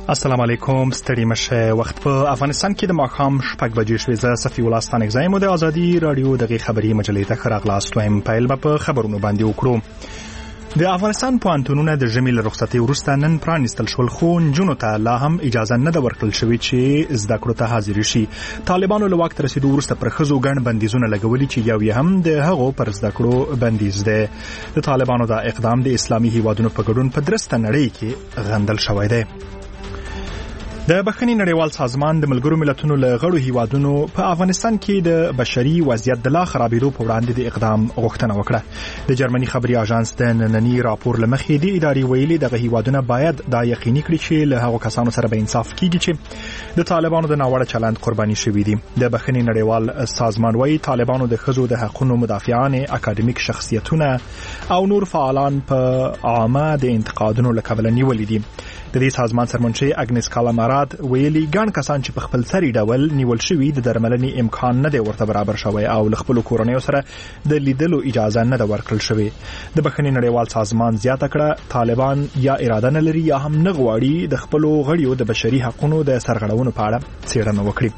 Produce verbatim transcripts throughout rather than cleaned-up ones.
السلام علیکم. ستړي مشه. وخت په افغانستان کې د ماښام شپږ بجې شوې. زه صفي الله ستانکزی مو د ازادي رادیو دغه خبري مجلې ته خراغلاست وایم. پیل په خبرونو باندې وکړو. د افغانستان پوهنتونونه د ژمي له رخصتۍ وروسته نن پرانیستل شول، خو نجونو ته لا هم اجازه نه ده ورکړل شوې چې زده کړو ته حاضر شي. طالبانو له واک ته رسیدو وروسته پر ښځو ګڼ بندیزونه لګولي چې یو یې هم د هغو پر زده کړو بندیز دی. د طالبانو دا اقدام د اسلامي هیوادونو په ګډون په درسته نړۍ کې غندل شوی دی. د بخښنې نړیوال سازمان د ملګرو ملتونو له غړو هیوادونو په افغانستان کې د بشري وضعیت د لا خرابېدو په وړاندې د اقدام غوښتنه وکړه. د جرمني خبري اژانس د ننني راپور له مخې د ادارې ویلي دغه هیوادونه باید دا یقیني کړي چې له هغو کسانو سره به انصاف کیږي چې د طالبانو د ناوړه چلند قرباني شوي دي. د بخښنې نړیوال سازمان وايي طالبانو د ښځو د حقوقو مدافعان، اکاډمیک شخصیتونه او نور فعالان په عامه د انتقادونو له کبله نیولي دي. د دې سازمان سرمنشي اګنس کالامارات ویلي ګڼ کسان چې په خپل سري ډول نیول شوي د درملنې امکان نه دی ورته برابر شوی او له خپلو کورنیو سره د لیدلو اجازه نه ده ورکړل شوې. د بخښنې نړیوال سازمان زیاته کړه طالبان یا اراده نه لري یا هم نه غواړي د خپلو غړیو د بشري حقوقو د سرغړونو په اړه څېړنه وکړي.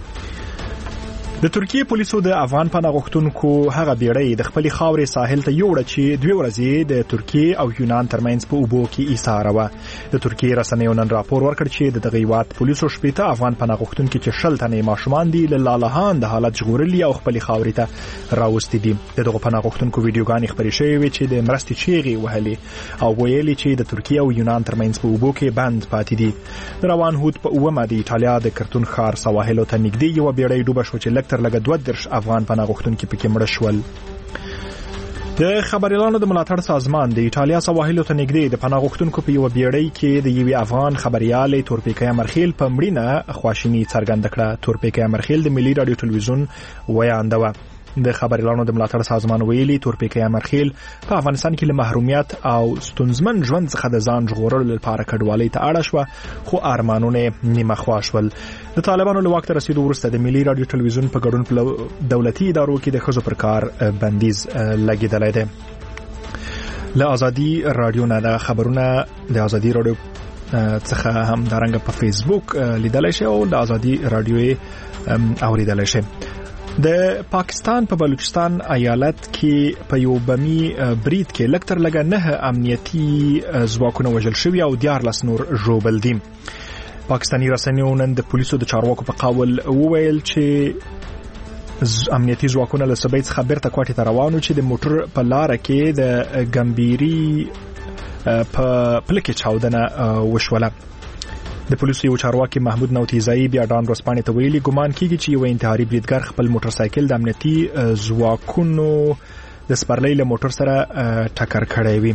د ترکیه پولیسو د افغان پناه غوښتونکو هغه بیړۍ د خپلې خاورې ساحل ته یوړه چې دوه ورځې د ترکیه او یونان ترمنځ په اوبو کې ایساره وه. د ترکیه رسنیو نن راپور ورکړ چې د دغه هیواد پولیسو شپېته افغان پناه غوښتونکي چې شل تنې ماشومان دي له لالهان د حالت ژغورلي او خپلې خاورې ته راوستي دي. د دغو پناه غوښتونکو ویډیوګانې خپرې شوې وې چې د مرستې چیغې وهلې او ویلي چې د ترکیه او یونان ترمنځ په اوبو کې بند پاتې دي. د روان هوت په اومه د ایټالیا د کرتون ښار سواحلو ته نږدې یوه بیړۍ ډوبه شوه چې لږ تر لږه دوه دېرش افغان پناه غوښتونکي پکې مړه شول. د خبریالانو د ملاتړ سازمان د ایټالیا سواحلو ته نږدې د پناه غوښتونکو په یوه بیړۍ کې د یوې افغان خبریالې تورپیکۍ امرخیل په مړینه خواشیني څرګنده کړه. تورپیکۍ امرخیل د ملي رادیو ټلویزیون ویانده وه. د خبریالانو د ملاتړ سازمان ویلي تورپیکۍ امرخیل په افغانستان کې له محرومیت او ستونزمن ژوند څخه د ځان ژغورلو لپاره کډوالۍ ته اړه شوه، خو ارمانونه نیمه خوا شول. د طالبانو له واک ته رسیدو وروسته د ملي رادیو ټلویزیون په ګډون په دولتي ادارو کې د ښځو پر کار بندیز لګېدلی دی. له ازادي رادیو نه د خبرونه د ازادي رادیو څخه هم دارنګه په فیسبوک لیدلی شي او د ازادي رادیو اوریدلی شي. د پاکستان په بلوچستان ایالت کې په یو بمي برید کې لږ تر لږه نه امنیتي ځواکونه وژل شوي او دیارلس نور ژوبل دي. پاکستاني رسنیو نن د پولیسو د چارواکو په قول وویل چې امنیتي ځواکونه له سبا څخه بیرته کوټې ته روان وو چې د موټر په لاره کې د ګمبيري په پلکې چاودنه وشوله. د پولیسو یو چارواکي محمود نوتیزایی بیا ډان ورځپاڼې ته ویلي ګمان کیږي چې یو انتحاري بریدګر خپل موټر سایکل د امنیتي ځواکونو د سپرلۍ له موټر سره ټکر کړی وي.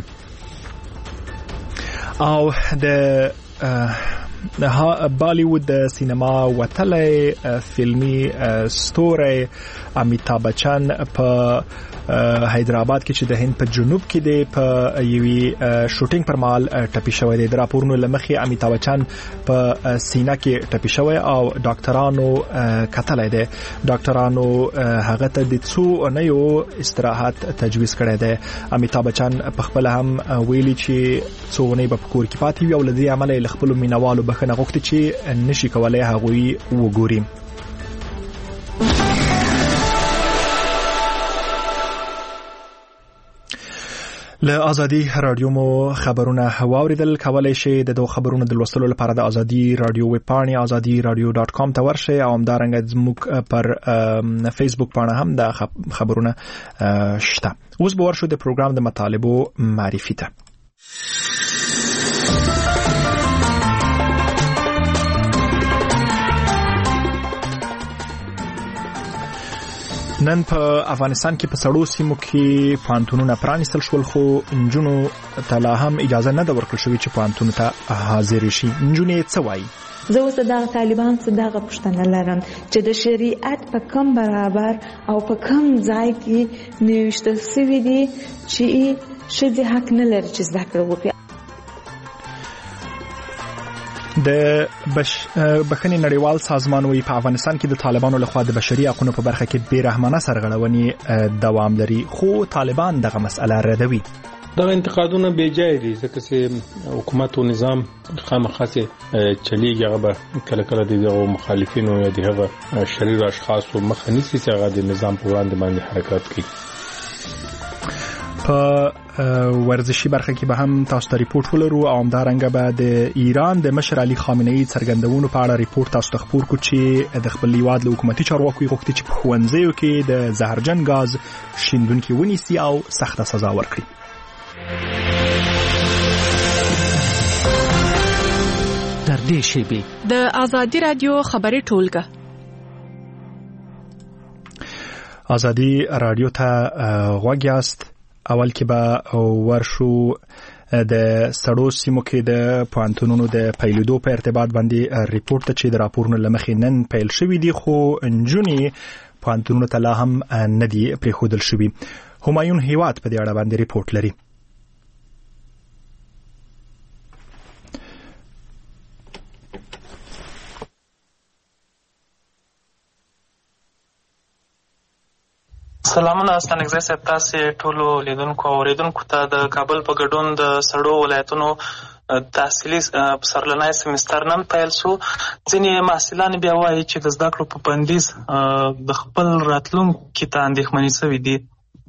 او د بالیوود د سینما وتلی فلمي ستوری امیتاب بچن په حیدرآباد کې چې د هند په جنوب کې دی په یوې شوټینګ پر مهال ټپي شوی دی. د راپورونو له مخې امیتاب بچن په سینه کې ټپي شوی او ډاکټرانو کتلی دی. ډاکټرانو هغه ته د څو اونیو استراحت تجویز کړی دی. امیتاب بچن په خپل هم ویلي چې څو اونۍ به په کور کې پاتې وي او له دې امله له خپلو مینوالو بخښنه غوښتې چې نشي کولی هغوی وګوري. له ازادي رادیو مو خبرونه واوریدل. کولای شئ د دوه خبرونو د لوستلو لپاره د ازادي رادیو ویب پاڼې ازادي رادیو ډاټ کام ته ورشئ او همدارنګه زموږ پر فیسبوک پاڼه هم د خبرونه شته. اوس به ورشو د پروګرام د مطالبو معرفي ته. نن په افغانستان کې په سړو سیمو کې پوهنتونونه پرانیستل شول، خو نجونو ته لا هم اجازه نه ده ورکړل شوې چې پوهنتون ته حاضر شي. نجونې څه وایي؟ زه اوس دغه طالبان څه دغه پوښتنه لرم چې د شریعت په کم برابر او په کم ځای کې نوشته شوي دي چې ښځې حق نه لري چې زده کړه وکړي. د بخښنې نړیوال سازمان وی په افغانستان کې د طالبانو لخوا د بشري حقوقو په برخه کې بې رحمانه سرغړونې دوام لري، خو طالبان دغه مسله ردوي. دا انتقادونه بې ځای دي ځکه چې حکومت او نظام خامخا چلیږي هغه به کله کله د دغو مخالفینو یا د هغه شریر اشخاصو مخه نیسي چې هغه د نظام په وړاندې باندې حرکت کوي. په ورزشي برخه کې به هم تاسو ته ریپورت ولرو او همدارنګه به د ایران د مشر علي خامنه‌ای څرګندونو په اړه ریپورت تاسو ته خپور کړو چې د خپل هیواد له حکومتي چارواکو یې غوښتي چې په ښوونځیو کې د زهرجن غاز شیندونکي ونیسي او سخته سزا ورکړي. تر دې شیبې د ازادي رادیو خبري ټولګه ازادي رادیو ته غوږ یاست. اول کې به ورشو د سړو سیمو کې د پوهنتونونو د پیلېدو په ارتباط باندې ریپورت ته چې د راپورونو له مخې نن پیل شوي دي خو نجونې پوهنتونونو ته لا هم نه دي پرېښودل شوي. همایون هیواد په دې اړه باندې ریپورت لري. سلامونه استانګزی صاحب، تاسې ټولو لیدونکو او اوریدونکو ته د کابل په ګډون د سړو ولایتونو تحصیلي پسرلنی سمستر نن پیل شو. ځینې محصلان بیا وایي چې د زده کړو په بندیز د خپل راتلونکي ته اندېښمنې شوي دي.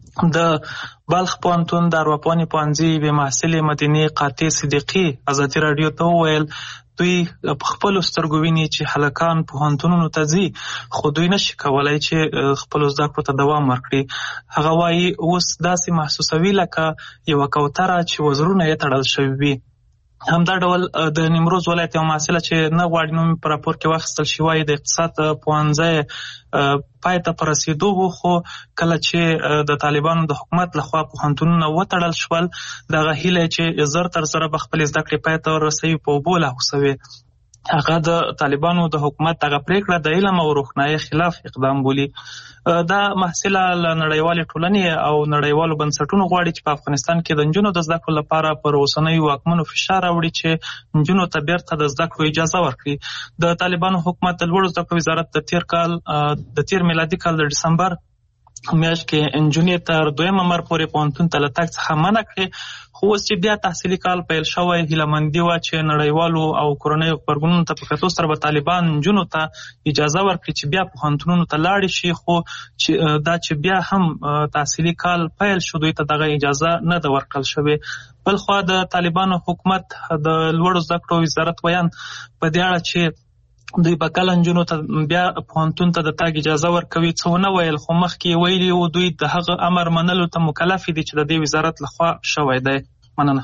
د بلخ پوهنتون د ارواپوهنې پوهنځي یوې محصلې مدینې قاطع صدیقي ازادي راډیو ته وویل دوی په خپلو سترګو ویني چې هلکان پوهنتونونو ته ځي خو دوی نشي کولی چې خپلو زده کړو ته دوام ورکړي. هغه وایي اوس داسې محسوسوي لکه یوه کوتره چې وزرونه یې تړل شوي وي. همدا ډول د نیمروز ولایت یو محصله چې نه غواړي نوم په راپور کې واخیستل شي وایي د اقتصاد پوهنځی پای ته په رسېدو و خو کله چې د طالبانو د حکومت لخوا پوهنتونونه وتړل شول دغه هیله چې زر تر زره به خپلې زده کړې پای ته ورسوي په اوبو لاهوسوي. هغه د طالبانو د حکومت دغه پریکړه د علم او روښنایي خلاف اقدام بولي. دا محصله له نړیوالې ټولنې او نړیوالو بنسټونو غواړي چې په افغانستان کې د نجونو د زده کړو لپاره پر اوسنیو واکمنو فشار راوړي چې نجونو ته بیرته د زده کړو اجازه ورکړي. د طالبانو حکومت د لوړو زده کړو وزارت د تیر کال د تیر میلادي کال د ډسمبر میاشت کې نجونې تر دویم عمر پورې پوهنتون ته له تګ څخه منع کړې خو اوس چې بیا تحصیلي کال پیل شوی هیلهمندي وه چې نړیوالو او کورنیو غبرګونونو ته په کتو سره به طالبان نجونو ته اجازه ورکړي چې بیا پوهنتونونو ته لاړې شي خو دا چې بیا هم تحصیلي کال پیل شو دوی ته دغه اجازه نه ده ورکړل شوې. بلخوا د طالبانو حکومت د لوړو زده کړو وزارت ویان په دې اړه چې دوی به کله نجونو ته بیا پوهنتون ته د تګ اجازه ورکوي څه ونه ویل خو مخکې ویلي و دوی د هغه امر منلو ته مکلف دي چې د دې وزارت لخوا شوی دی. مننه.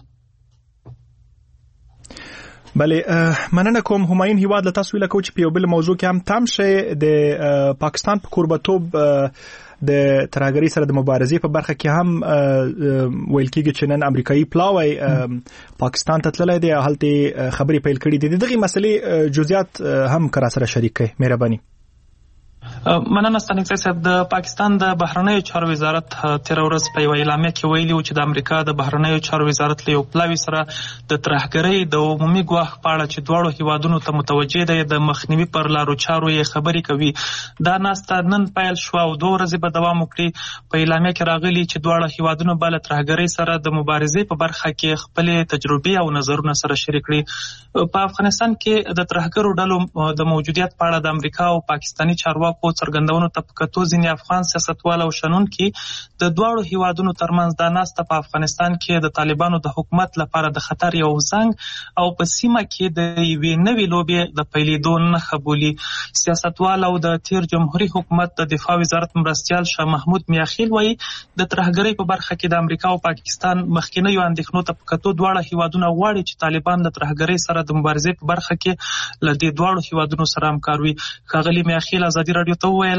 بله مننه کوم. همایون هیواد له تاسو ویل کوم چې په یو بل موضوع کې هم تم شي د پاکستان په کوربتوب د ترهګرۍ سره د مبارزې په برخه کې هم ویل کېږي چې نن امریکایي پلاوی پاکستان ته تللی دی هلته خبرې پیل کړي دي. دغه مسلې جزئیات هم کرا سره شریک کړئ مهرباني. مننه ستانکزی صاحب. د پاکستان د بهرنیو چارو وزارت تیر ورځ په یوه اعلامیه کې ویلي و چې د امریکا د بهرنیو چارو وزارت له یو پلاوي سره د ترهګرۍ د عمومي ګواښ په اړه چې دواړو هیوادونو ته متوجه دی د مخنیوي پر لارو چارو یې خبرې کوي. دا ناسته نن پیل شوه او دوه ورځې به دوام وکړي. په اعلامیه کې راغلي چې دواړه هیوادونو به له ترهګرۍ سره د مبارزې په برخه کې خپلې تجربې او نظرونه سره شریک کړي. په افغانستان کې د ترهګرو ډلو د موجودیت په اړه د امریکا او پاکستاني چارواکو څرګندونو ته په کتو ځینې افغان سیاستوال او شنونکي د دواړو هیوادونو ترمنځ دا ناسته په افغانستان کې د طالبانو د حکومت لپاره د خطر یو زنګ او په سیمه کې د یوې نوې لوبې د پیلېدو نښه بولي. سیاستوال او د تیر جمهوریت حکومت د دفاع وزارت مرستیال شاه محمود میاخیل وایي د ترهګرۍ په برخه کې د امریکا او پاکستان مخکینیو اندېښنو ته په کتو دواړه هیوادونه غواړي چې طالبان له ترهګرۍ سره د مبارزې په برخه کې له دې دواړو هیوادونو سره همکار وي. ښاغلي میاخیل ازادي راډیو ته وویل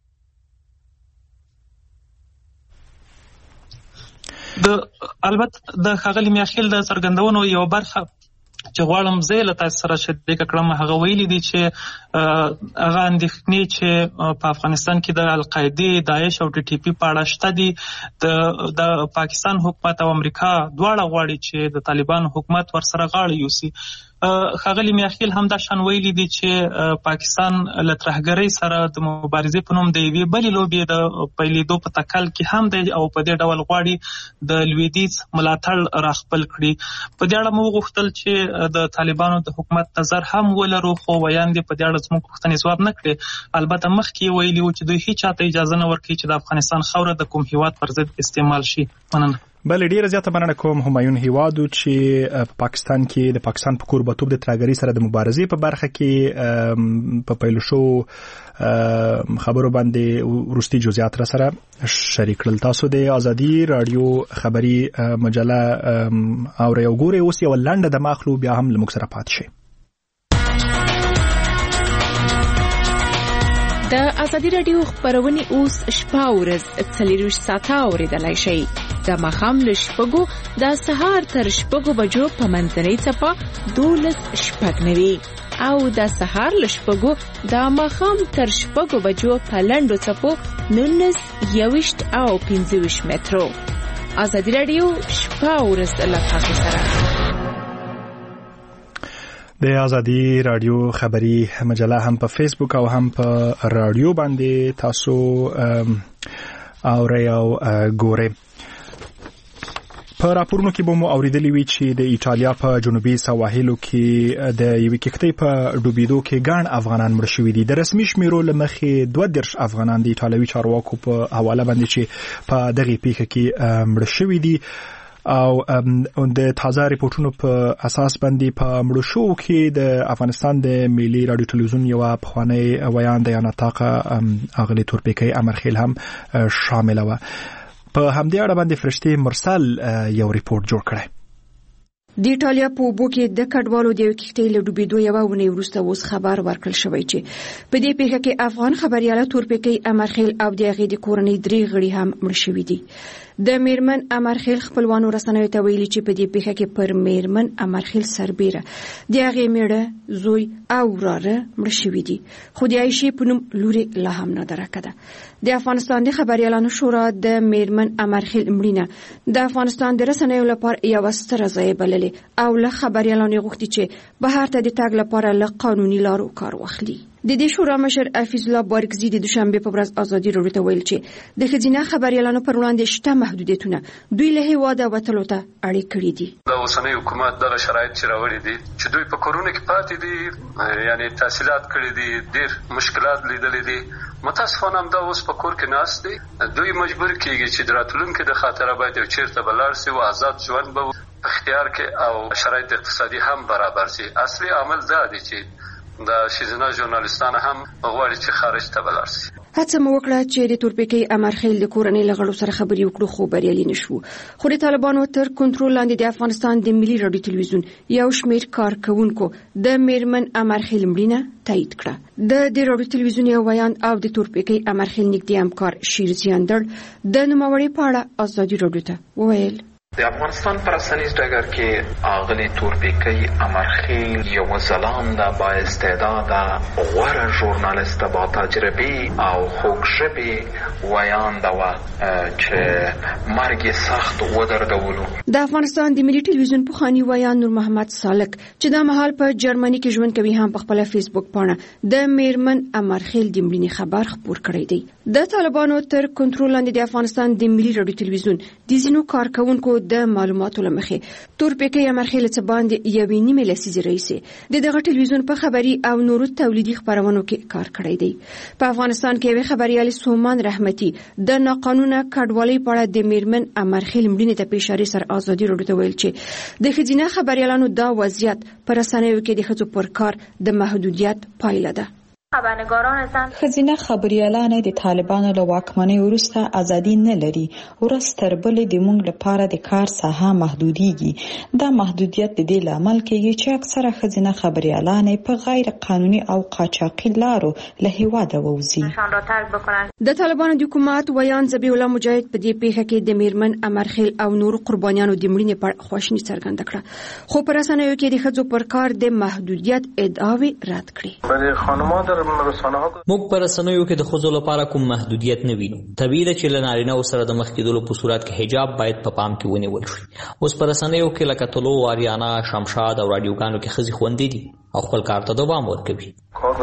د البته د ښاغلي میاخیل د څرګندونو یو برخه چې غواړم زه له تاسو سره شریک کړم هغه ویلي دي چې هغه اندېښنې چې په افغانستان کې د القاعدې داعش او ټي ټي پي په اړه شته دي د پاکستان حکومت او امریکا دواړه غواړي چې د طالبانو حکومت ورسره غاړه یوسي. ښاغلي میاخیل هم دا شان ویلي دي چې پاکستان له ترهګرۍ سره د مبارزې په نوم د یوې بلې لوبې د پیلېدو په تکل کې هم دی او په دې ډول غواړي د لویدیځ ملاتړ راخپل کړي. په دې اړه مو وغوښتل چې د طالبانو د حکومت نظر هم ولرو، خو ویان دي په دې اړه زموږ پوښتنې ځواب نه کړې. البته مخکې ویلي وو چې دوی هیڅ چاته اجازه نه ورکوي چې د افغانستان خاوره د کوم هیواد پر ضد استعمال شي. مننه. بل ډیره زیاته مننه کوم همایون هیوادو چې په پاکستان کې د پاکستان په کوربتوب د ترهګرۍ سره د مبارزې په برخه کې په پیل شو خبرو باندې وروستي جزئیات را سره شریک کړل. تاسو د ازادي رادیو خبري مجله اورئ او ګورئ. اوس یو لنډه د ماخلو بیا هم لموږ سره پات شي. د ازادي رادیو خبرونه اوس شپه ورځ څلور ساعته اوریدلای شئ. د ماښام له شپږو د سهار تر شپږو بجو په منځنۍ څپه دولس شپږ نوي او د سهار له شپږو د ماښام تر شپږو بجو په لنډو څپو نولس یوویشت او پنځه ویشت مترو. ازادي رادیو شپه ورځ له تاسو سره. د ازادي رادیو خبري مجله هم په فیسبوک او هم په رادیو باندې تاسو اورئ او ګورئ. په راپورونو کې به مو اوریدلی وي چې د ایټالیا په جنوبي سواحلو کې د یوې کښتۍ په ډوبېدو کې ګڼ افغانان مړه شوي دي. د رسمي شمیرو له مخې دوه دېرش افغانان د ایټالوي چارواکو په حواله باندې چې په دغې پیښه کې مړه شوي دي او د تازه ریپورتونو په اساس باندې په مړو شوو کې د افغانستان د ملي رادیو ټلویزیون یو پخوانی ویان د یاناتاقه اغلی تورپیکی امرخیل هم شامل و. په همدې اړه باندې فرشتي مرسل یو ریپورت جوړ کړی. د ایټالیا په اوبو کې د کډوالو د یو کښتۍ له ډوبېدو یوه اونۍ وروسته اوس خبر ورکړل شوی چې په دې پیښه کې افغان خبریاله تورپیکی امرخیل او د هغې د کورنۍ درې غړي هم مړه شوي دي. د میرمن امرخیل خپلوانو رسنیو ته ویلي چې په دې پیښه کې پر میرمن امرخیل سربیره د هغې میړه، زوی او وراره مړه شوي دي، خو د عایشې په نوم لورې لا هم نادرکه ده. د افغانستان د خبریالانو شورا د میرمن امرخیل مړینه د افغانستان د رسنیو لپاره یوه ستره ضایعه بللې او له خبریالانو غوښتي چې بهر ته د تګ لپاره له قانوني لارو کار واخلي. د دې شورا مشر حفیظ الله بارکزي د دوشنبه په ورځ ازادي رادیو ته ویل چې د ښځینه خبریالانو پر وړاندې شته محدودیتونه دوی له هیواده وتلو ته اړ کړي دي. د اوسنۍ حکومت دغه شرایط چې راوړي دي چې دوی په کورونه کې پاتې دي، یعنی تحصیلات کړي دي، ډېر مشکلات لیدلې دي. متاسفانه هم دا اوس په کور کې ناست دي. دوی مجبور کېږي چې د راتلونکي د خاطره باید یو چیرته به لاړ شي او آزاد ژوند به اختیار کې او شرایط اقتصادي هم برابر شي. اصلي عامل دا دی چې د شیزنه ژورنالیستان هم غواړي چې خارج ته ولاړ شي. هڅه مو وکړه چې د تورپیکی امرخیل د کورنۍ له غړو سره خبرې وکړو، خو بریالي نشو. خو د طالبانو تر کنټرول لاندې د افغانستان د ملي رادیو ټلویزیون یو شمېر کارکونکو د میرمن امرخیل مړینه تایید کړه. د دې رادیو ټلویزیون یو ویان او د تورپیکی امرخیل نږدې همکار شیرزیان دړ د نوموړې په اړه ازادي رادیو ته وویل: د افغانستان پر رسنیز ډګر کې اغلی تورپیکی امرخیل یو ځلانده با استعداده غوره ژورنالیست با تجربه او خوږژبې ویانده وه چې مرګ یې سخت ودردولو. د افغانستان د ملي ټلویزیون پخواني ویان نور محمد سالک چې دا مهال په جرمني کې ژوند کوي هم په خپله فیسبوک پاڼه د میرمن امرخیل د مړینې خبر خپور کړی دی. د طالبانو تر کنټرول لاندې د افغانستان د ملي رادیو ټلویزیون د ځینو کارکونکو د معلوماتو له مخې تورپیکی امرخیل څه باندې یوې نیمې لسیزې راهیسې د دغه ټلویزیون په خبري او نورو تولیدي خپرونو کې کار کړی دی. په افغانستان کې یوې خبریالې سومان رحمتي د ناقانونه کډوالۍ په اړه د میرمن امرخیل مړینې ته په اشارې سره ازادي رادیو ته ویل چې د ښځینه خبریالانو دا وضعیت په رسنیو کې د ښځو پر کار د محدودیت پایله ده. ښځینه خبریالان د طالبانو له واکمنۍ وروسته ازادي نه لري. ورځ تر بلې د موږ لپاره د کار ساحه محدودیږي. دا محدودیت د دې لامل کېږي چې اکثره ښځینه خبریالان په غیر قانوني او قاچاقي لارو له هیواده ووځي. د طالبانو د حکومت ویان ذبیح الله مجاهد په دې پیښه کې د میرمن امرخیل او نورو قربانیانو د مړینې په اړه خواشیني څرګنده کړه، خو په رسنیو کې د ښځو پر کار د محدودیت ادعاوې رد کړې. برای خانم‌ها در رسنیو موږ پر رسنیو کې د ښځو لپاره کوم محدودیت نه وینو. طبیعي ده چې له نارینه‌و سره د مخ کېدلو په صورت کې حجاب باید په پام کې ونیول شي. اوس پر رسنیو کې لکه طلوع، آریانا، شمشاد او راډیوګانو کې ښځې خوندې دي او خپل کار ته دوام ورکوي.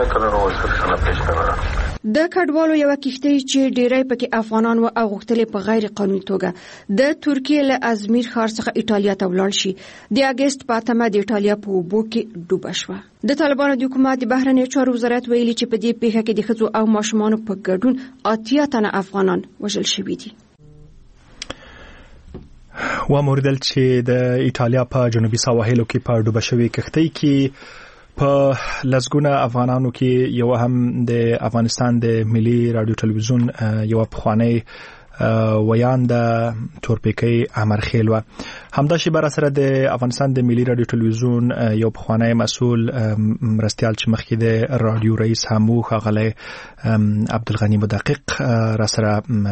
د کډوالو یو کښتۍ چې ډیری پکې افغانان و او غوښتلې په غیر قانوني توګه د ترکیې له ازمیر ښار څخه ایټالیا ته ولاړ شي د اگست په اتمه د ایټالیا په اوبو کې ډوبه شوه. د طالبانو د حکومت د بهرنیو چارو وزارت ویلي چې په دې پیښه کې د ښځو او ماشومانو په ګډون اتیا تنه افغانان وژل شوي دي. و موردل چې د ایټالیا په جنوبي سواحلو کې په ډوبه شوې کښتۍ کې په لسګونه افغانانو کې یو هم د افغانستان د ملي رادیو ټلویزیون یو پخوانی ویان د تورپیکۍ امرخیل و همدا شی بر سره د افغانستان د ملي رادیو ټلویزیون یو پخوانی مسؤل مرستیال چې مخکې د رادیو رئیس همو خغلی عبدالغنی مدقق را سره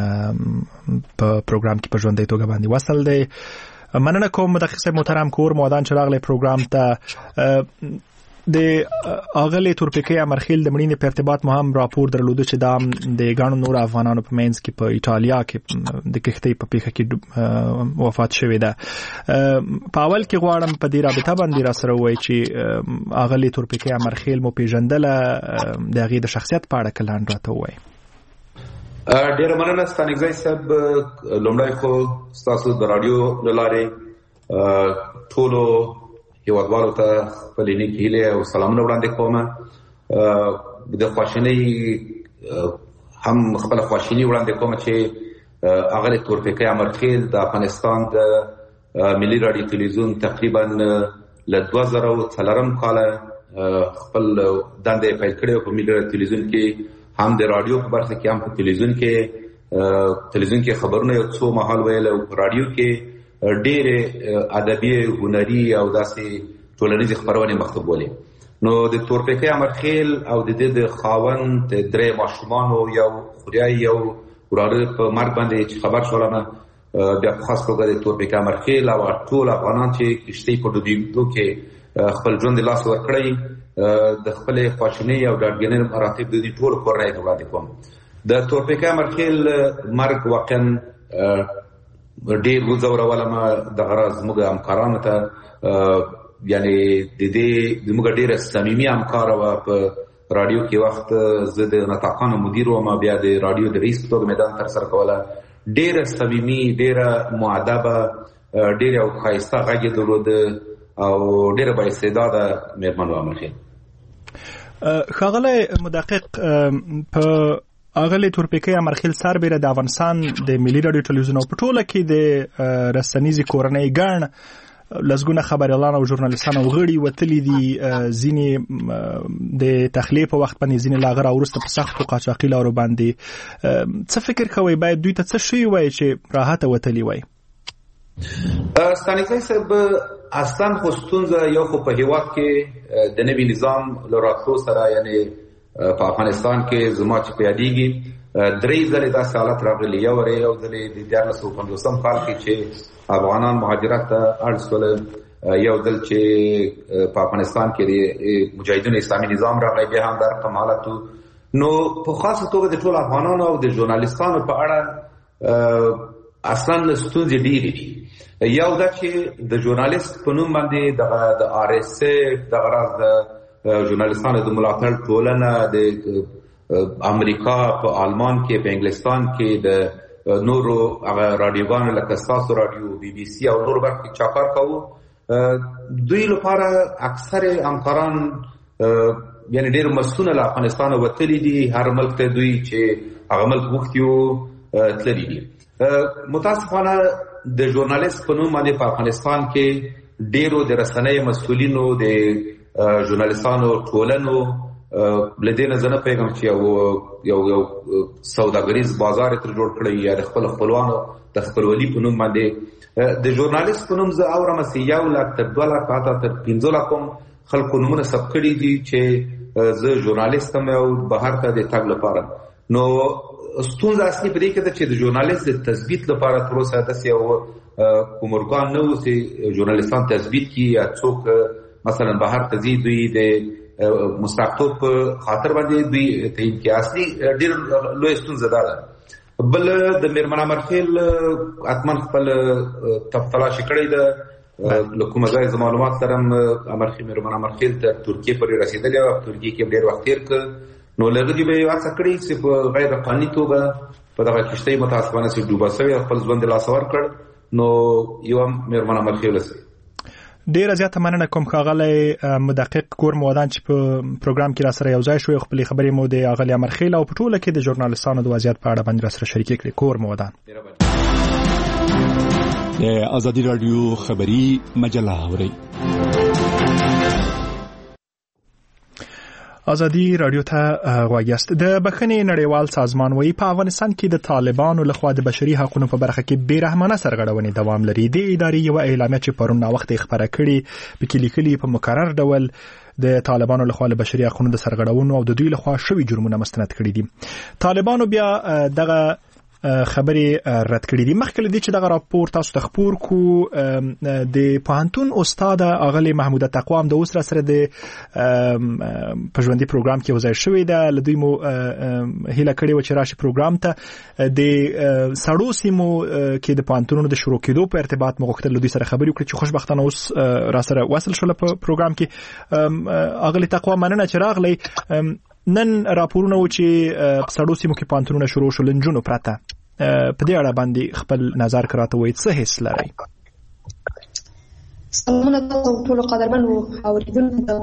په پروګرام کې په ژوندۍ توګه باندې وصل دی. مننه کوم مدقق صاحب محترم کور مودان چې راغلی پروګرام ته. د اغلی تورپیکۍ امرخیل د مړینې په ارتباط مو هم راپور درلوده چې دا د ګڼو نور افغانانو په منځ کې په ایټالیا کې د کښتۍ په پیښه کې وفات شوې ده. په اول کې غواړم په دې رابطه باندې را سره ووایي چې اغلی تورپیکۍ امرخیل مو پیژندله، د هغې د شخصیت په اړه کلان راته ووایي. ډېره مننه ستانکزی صاحب. لومړی خو ستاسو د راډیو له لارې ټولو هیوادوالو ته خپلې نیکې هیلې او سلامونه وړاندې کوم. د خواشینۍ هم خپله خواشیني وړاندې کوم چې اغلی تورپیکۍ امرخیل د افغانستان د ملي راډیو تلویزیون تقریبا له دوه زره څلورم کاله خپل دنده یې پیل کړې په ملي راډیو تلویزیون کې، هم د راډیو په برخه کې هم په تلویزیون کې تلویزیون کې خبرونه یو څو مهال ویل او راډیو کې ډېرې ادبي، هنري او داسې ټولنیزې خپرونې مخته. نو د تورپیکۍ امرخیل او د دې د خاوند د درې ماشومانو یو خوریای یو وراره په مرګ باندې چې خبر شولم، بیا په خاص توګه د تورپیکۍ امرخیل او ټول افغانان چې کښتۍ په ډوبېدو کې خپل ژوند د لاس ورکړی، د خپلې خواشینۍ او ډاډګنۍ مراتب د دې ټولو کورنۍ ته وړاندې کوم. د تورپیکۍ امرخیل مرګ واقعا ډېر وځورولم. دغه راز موږ همکارانو ته یعنې د دې زموږ ډېره صمیمي همکاره وه. په راډیو کې وخت زه د نطاقانو مدیر وم، بیا د راډیو د رئیس په توګه مې دنده ترسره کوله. ډېره صمیمي، ډېره مؤدبه، ډېر یو ښایسته غږ یې درلوده او ډېره بااستعداده مېرمن وه امرخیل. ښاغلی مدقق، په اغلی تورپیکۍ امرخیل سربیره د افغانستان د ملي راډیو ټلویزیون او په ټوله کې د رسنیزې کورنۍ ګڼ لسګونه خبریالان او ژورنالیستان او غړي وتلي دي. ځینې د تخلیې په وخت باندې، ځینې لا هغه راوروسته په سختو قاچاقي لارو باندې. څه فکر کوئ باید دوی ته څه شوي وای چې راحته وتلي وای؟ ستانکزی صاحب، اصلا خو ستونزه یو خو په هیواد کې د نوي نظام له راتلو سره، یعنې په افغانستان کې زما چې په یادېږي درې ځلې داسې حالت راغلی. یو وری یو ځلې د دیارلس سوه پنځوسم کال کې چې افغانان مهاجرت ته اړ شول، یو ځل چې په افغانستان کې د مجاهدینو اسلامي نظام راغلی، بیا هم دا رقم حالت. نو په خاصه توګه د ټولو افغانانو او د ژورنالیستانو په اړه اصلا ستونزې ډېرې دي. یو دا چې د ژورنالیست په نوم باندې دغه د آر اس اف دغه راز د ژورنالیستانو د ملاتړ ټولنه د امریکا په آلمان کې، په انګلستان کې د نورو هغه راډیوګانو لکه ستاسو راډیو، بی بی سی او نورو برخو کې چاپار کوو. دوی لپاره اکثر همکاران یعنې ډېر مسونه له افغانستانه وتلي دي، هر ملک ته دوی چې هغه ملک غوښتي وو تللي دي. متاسفانه د ژورنالیست په نوم باندې په افغانستان کې ډېرو د رسنیو مسؤلینو، د ژورنالیستانو ټولنو له دې نه زه نه پوهېږم چې یو یو یو سوداګریز بازار یې ترې جوړ کړی، یا د خپلو خپلوانو د خپلولي په نوم باندې د ژورنالیست په نوم زه اورم چې یو لاک تر دوه لاک حتی تر پنځه لاکو خلکو نومونه ثبت کړي دي چې زه ژورنالیست یم او بهر ته د تګ لپاره. نو ستونزه اصلي په دې کې ده چې د ژورنالیست د تثبیت لپاره تر اوسه داسې یو کوم ارګان نه و چې ژورنالیستان تثبیت کړي، یا څوک مثلا بهر ته ځي دوی د مستقطب خاطر باندې دوی ته کې اصلي ډیر لوی ستونزه ده. بل د میرمن امرخیل اتمن خپل تفتلاش کړی ده لکه ځای ز معلومات ترم امرخیل میرمن امرخیل ته ترکیه پورې رسیدلی او ترکیه کې ډیر وخت تیر ک نو لږ دی به هڅه کړې چې په غیر قانوني توګه په دغه کشته متاسفانه چې ډوبه شوی خپل ژوند له لاسه ورکړ نو یو میرمن امرخیل سره ډیر زیاته مننه کوم ښاغلی مدقق کور مودان چې په پروګرام کې را سره یو ځای شوی خپل خبرې مو د اغلی امرخیل او په ټوله کې د ژورنالیستانو د وضعیت په اړه باندې را سره شریک کړي. کور مودان د ازادي رادیو خبری مجله اوري. ازادي رادیو ته غواړیاست. د بخښنې نړیوال سازمان وایي په افغانستان کې د طالبانو لخوا د بشري حقوقو په برخه کې بیرحمانه سرغړونې دوام لري. د ادارې یو اعلامیه چې پرون وخت خبره کړي په کې لیکلي په مکرر ډول د طالبانو لخوا له بشري حقوقو د سرغړونو او د دوی لخوا شوي جرمونه مستند کړي دي. طالبانو بیا دغه خبرې رد کړې دي. مخکې دې چې دغه راپور تاسو ته خپور کو د پوهنتون استاد اغلی محمود تقوا هم د اوس را سره د پژوندي پروګرام کې وزای شوی ده. لدوی مو هیله کړې و چې راشي پروګرام ته د سړو سیمو کې د پوهنتونونو د شروع کېدو په ارتباط مو غوښتل لدوی سره خبرې وکړي چې خوشبختانه اوس را سره وصل شول په پروګرام کې. اغلی تقوا مننه چې راغلی. نن راپورونه و چې سړو سیمو کې پوهنتونونه شروع شول نجونو پرته په دې اړه باندې خپل نظر کراته وایي څه حس لري؟ سلامونه تاسو ټول قدرمنو اوریدونکو.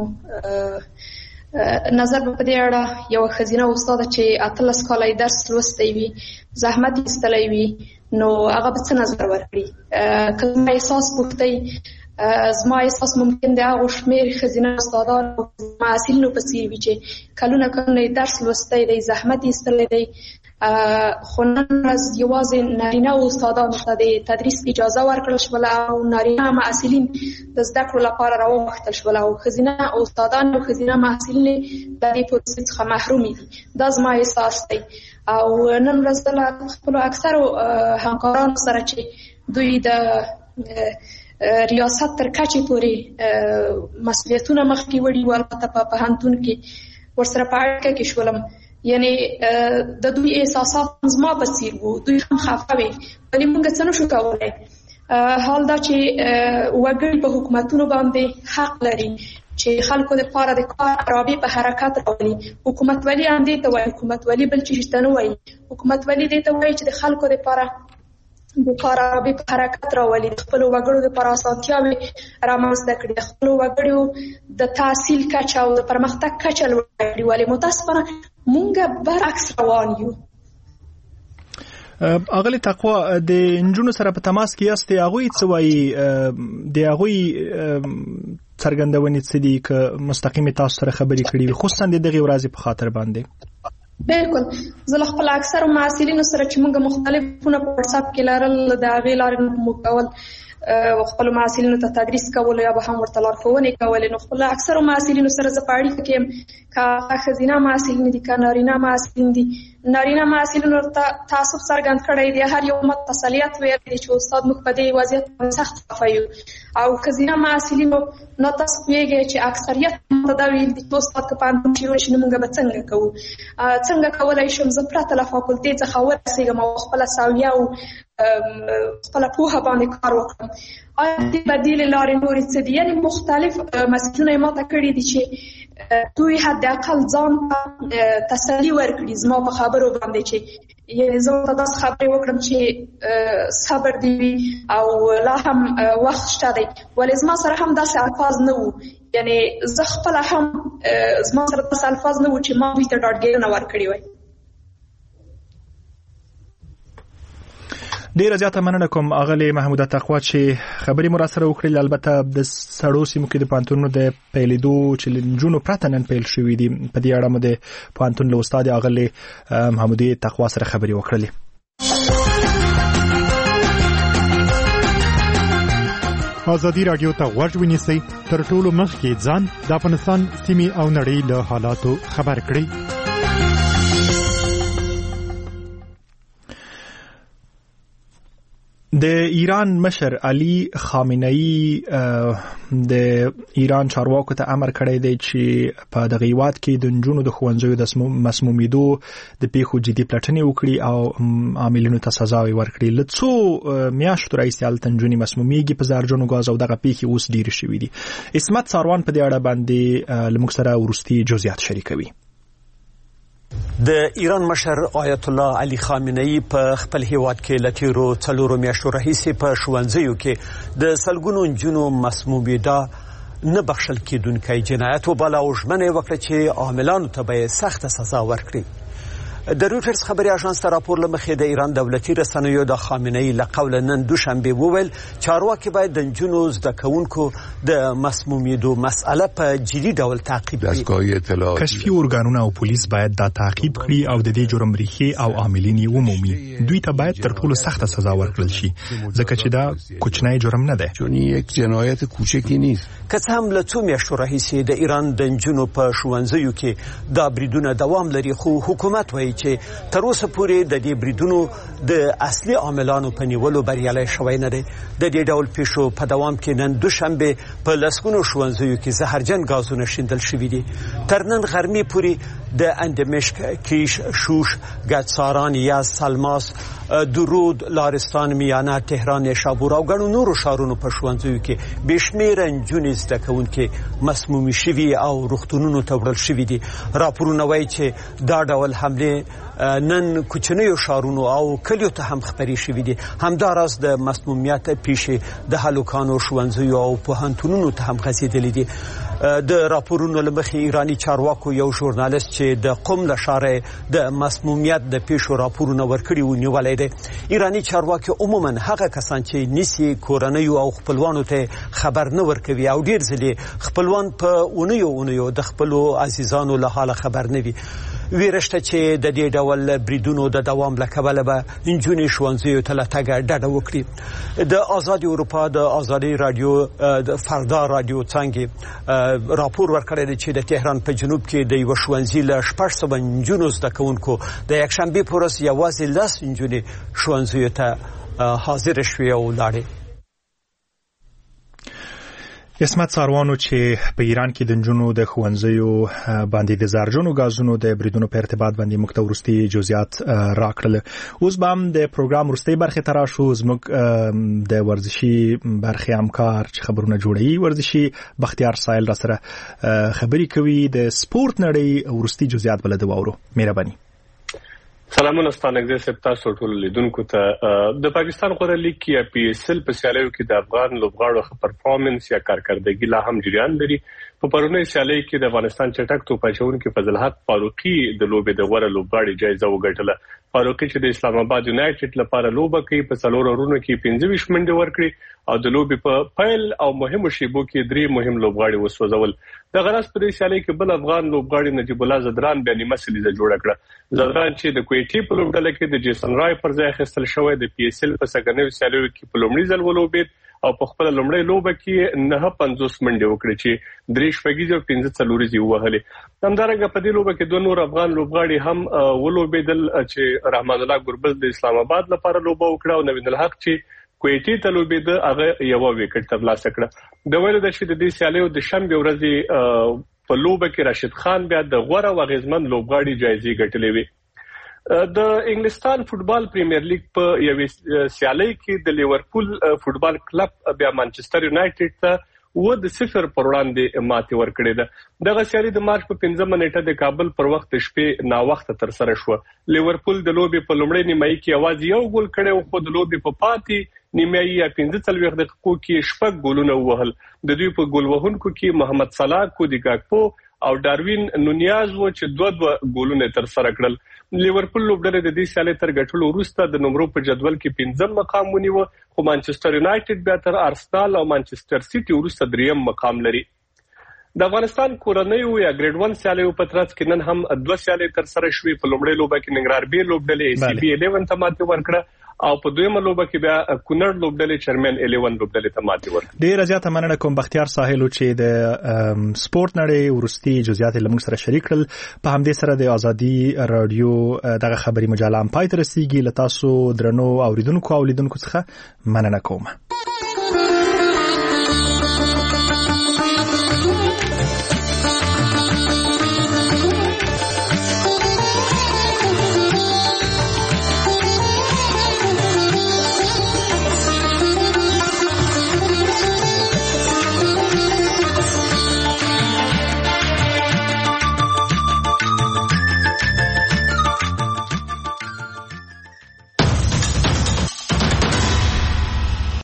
نظر په دې اړه یو خزینه استاد چې اتلس کاله درس لوستی وي زحمت ایستلی وي نو هغه به څه نظر ورکړي؟ که ما احساس پوښتئ زما احساس ممکن دی هغه شمېر ښځینه استادان او محصلینو په څېر وي چې کلونه کلونه درس لوستی دی زحمت ایستلی دی خو نن ورځ یوازې نارینه استادانو ته د تدریس اجازه ورکړل شوله او نارینه محصلین د زده کړو لپاره راوغوښتل شول او ښځینه استادان او ښځینه محصلین له دې پروسې څخه محرومې دي. دا زما احساس دی او نن ورځ زه له خپلو اکثرو همکارانو سره چې دوی د ریاست تر کچې پورې مسؤلیتونه مخکې وړي وو البته په پوهنتون کې ورسره په اړیکه کې شولم. یعنی د دوی احساسات زما په څیر وو دوی هم خفه وي ولی موږ څه نشو کولی. حال دا چې وګړي په حکومتونو باندې حق لري چې خلکو لپاره د کار رابطې په حرکت راولي. حکومتولي هم دې ته وایي حکومتولي بل څه شته نه وایي. حکومتولي دې ته وایي چې د خلکو لپاره د کار رابطې په حرکت راولي د خپلو وګړو لپاره اسانتیاوې رامنځته کړي د خپلو وګړو د تحصیل کچه او د پرمختګ کچه لوړه کړي. ولې متاسفانه مونږ برعکس روان یو. اغلی تقوا د نجونو سره په تماس کې یاستئ هغوی څه وایي د هغوی څرګندونې څه دي که مستقیمې تاسو سره خبرې کړي وي خصوصا د دغې ورځې په خاطر باندې؟ بالکل زه له خپل اکثرو محصلینو سره چې موږ مختلفونه په واتساپ کې لرل د هغې لارې موږ کول خپلو محصلینو ته تدریس کول یا به هم ورته لارښوونې کولې نو خپل اکثرو محصلینو سره زه په اړیکه کې یم که هغه ښځینه محصلین دي که نارینه محصلین دي. نارینه محصلینو ته تعصب څرګند کړی دی هر یو مت تسلیت ویل دی چې استاد موږ په دې وضعیت باندې سخت خفه یو او ښځینه محصلینو نو تاسو پوهېږئ چې اکثریت ته دا ویل دي چې استاد که پوهنتون کې راشي نو موږ به څنګه کوو څنګه کولی شم زه پرته له فاکولټې څخه ورسېږم او خپله سویه او خپله پوهه باندې کار وکړم. آیا دې بدیلې لارې نورې څه دي؟ یعنې مختلف مسجونه یې ماته کړي دي چې دوی حداقل ځان ته تسلي ورکړي زما په خبرو باندې چې یعنې زه ورته داسې خبرې وکړم چې صبر دې وي او لا هم وخت شته دی. ولې زما سره هم داسې الفاظ نه وو یعنې زه خپله هم زما سره داسې الفاظ نه وو چې ما دوی ته ډاډګیرونه ورکړي وای. ډیره زیاته مننه کوم اغلی محمود تقوا چې خبرې مو را سره وکړې. البته د سړو سیمو کې د پوهنتونونو د پیلېدو چې له نجونو پرته نن پیل شوي دي په دې اړه مو د پوهنتون له استاد اغلی محمود تقوا سره خبرې وکړلې. ازادي رادیو ته غوږ ونیسئ تر ټولو مخکې ځان د افغانستان سیمې او نړۍ له حالاتو خبر کړئ. د ایران مشر علي خامنه‌ای د ایران چارواکو ته امر کړی دی چې په دغه هیواد کې د نجونو د ښوونځیو د مسمومیدو د پیښو جدي پلټنې وکړي او عاملینو ته سزاوي ورکړي. له څو میاشتو راهیسې هلته نجونې مسمومیږي په زهرجنو ګاز او دغه پیښې اوس ډېرې شوي دي. عصمت ساروان په دې اړه باندې له موږ سره وروستي جزئیات شریکوي. د ایران مشر آیت الله علي خامنه‌ای په خپل هیواد کې لتیرو څلورو میاشتو راهیسې په ښوونځیو کې د سلګونو نجونو مسمومیدا نه بخښل کېدونکی جنایت وباله او ژمنه وکړه چې عاملانو ته به سخته سزا ورکړي. د رویټرز خبري اژانس ته راپور لمخې د ایران دولتي رسنیو د خامنه‌ای له قوله نن دوشنبه وویل چارواکي باید د نجونو زده کوونکو د مسمومیدو مسأله په جدي ډول تعقیب کړي. کشفي ارګانونه او پولیس باید دا تعقیب کړي او د دې جرم ریښې او عاملین یې ومومي. دوی ته باید تر ټولو سخته سزا ورکړل شي ځکه چې دا کوچنی جرم نه دی. چون یک جنایت کوچکی نیست. که څه هم له څو میاشتو راهیسې د ایران د نجونو په ښوونځیو کې دا بریدونه دوام لري خو حکومت وایي چې تر اوسه پورې د دې بریدونو د اصلي عاملانو په نیولو بریالی شوی نه دی. د دې ډول پیښو په دوام کې نن دوشنبه په لسګونو ښوونځیو کې زهرجن ګازونه شیندل شوي دي. تر نن غرمې پورې د اندمشق، کیش، شوش، ګچساران، یزد، سلماس، درود، لارستان، میانه، تهران، نیشابور او ګڼو نورو ښارونو په ښوونځیو کې بې شمېره نجونې زده کوونکي مسمومي شوي او روغتونونو ته وړل شوي دي. راپورونه وایي چې دا ډول حملې نن کوچنیو ښارونو او کلیو ته هم خپرې شوي دي. همداراز د مسمومیت پیښې د هلکانو ښوونځیو او پوهنتونونو ته هم غځېدلې دي. د راپورونو له مخې ایراني چارواکو یو ژورنالیست چې د قم له ښاره د مسمومیت د پیښو راپورونه ورکړي و نیولی دی. ایراني چارواکي عموما هغه کسان چې نیسي کورنیو او خپلوانو ته خبر نه ورکوي او ډېر ځلې خپلوان په اونیو اونیو د خپلو عزیزانو له حاله خبر نه وي. ویره شته چې د دې ډول بریدونو د دوام له کبله به نجونې ښوونځیو ته له تګه ډډه وکړي. د آزادې اروپا د آزادۍ راډیو د فردا راډیو څانګې راپور ورکړی دی چې د تهران په جنوب کې د یوه ښوونځي له شپږ سوه نجونو زده کوونکو د یکشنبې په ورځ یوازې لس نجونې ښوونځیو ته حاضرې شوې او ولاړې. عصمت ساروانو چې په ایران کې د نجونو د ښوونځیو باندې د زهرجنو ګازونو د بریدونو په ارتباط باندې موږ ته وروستي جزئیات راکړل. اوس به هم د پروګرام وروستۍ برخې ته راشو. زموږ د ورزشي برخې همکار چې خبرونه جوړوي ورزشي بختیار سایل را سره خبرې کوي. د سپورت نړۍ وروستي جزئیات به له ده واورو. مهرباني. سلامونه ستانګزه سپ تاسو ټول لیدونکو ته. د پاکستان غوره لیګ کې یا پی ایس ال په سیالیو کې د افغان لوبغاړو ښه پرفارمنس یا کارکردګي لا هم جریان لري. په پرونی سیالۍ کې د افغانستان چټک توپ اچوونکي فضل حق فاروقي د لوبې د غوره لوبغاړي جایزه وګټله. فاروقي چې د اسلام آباد یونایټډ لپاره لوبه کوي په څلور اورونو کې پنځه ویشت منډې ورکړي او د لوبې په پیل او مهمو شیبو کې درې مهم لوبغاړي وسوځول. د غرض په دې سیالۍ کې بل افغان لوبغاړي نجیب الله زدران بیا نیمه سلیزه جوړه کړه. زدران چې د کویټي په لوبډله کې د جیسن رای پر ځای اخیستل شوی د پی ایس ال په سږنیو سیالیو کې په لومړي ځل ولوبېد او په خپل لومړی لوبه کې نه پنځوس منډې وکړې چې درې شپږیزې او پنځه څلوریزې ووهلې. همدارنګه په دې لوبه کې دوه نور افغان لوبغاړي هم ولوبېدل چې رحمان الله ګربز د اسلام آباد لپاره لوبه وکړه او نوین الحق چې کویټي ته لوبېده هغه یوه وکټ ترلاسه کړه. د ویلو ده چې د دې سیالیو د شنبې ورځې په لوبه کې راشد خان بیا د غوره او اغیزمن لوبغاړي جایزې ګټلې وې. د انګلستان فوتبال پریمیر لیګ په یوې سیالۍ کې د لیورپول فوتبال کلب بیا مانچستر یونایټډ ته و د صفر پر وړاندې ماتې ورکړې ده. دغه سیالي د مارچ په پنځمه نیټه د کابل پر وخت د شپې ناوخته ترسره شوه. لیورپول د لوبې په لومړۍ نیمایي کې یوازې یو ګول کړی خو د لوبې په پاتې نیمایي یا پنځه څلوېښت دقیقو کې شپږ ګولونه ووهل. د دوی په ګول وهونکو کې محمد صلاح، کودي ګاکپو او ډاروین نونیاز و چې دوه دوه ګولونه ترسره کړل. لیورپول لوبډله د دې سیالۍ تر ګټلو وروسته د نمرو په جدول کې پنځم مقام ونیوه خو مانچستر یونایټډ بیا تر ارسنال او مانچستر سیټي وروسته دریم مقام لري. د افغانستان کورنیو یا ګریډ ون سیالیو په ترڅ کې نن هم دوه سیالۍ ترسره شوې. په لومړۍ لوبه کې ننګرهار بي لوبډلې ای سی بي الیون ته ماتې ورکړه او په دویمه لوبه کې بیا کونړ لوبډلې چرمن الیون لوبډلې ته ماتې ورکړه. ډیره زیاته مننه کوم بختیار ساحل چې د سپورت نړۍ ورستي جزئیات لمون سره شریک کړل. په همدې سره د ازادي رادیو دغه خبري مجله هم پای ته رسیږي. لتاسو درنو اوریدونکو او لیدونکو څخه مننه کوم.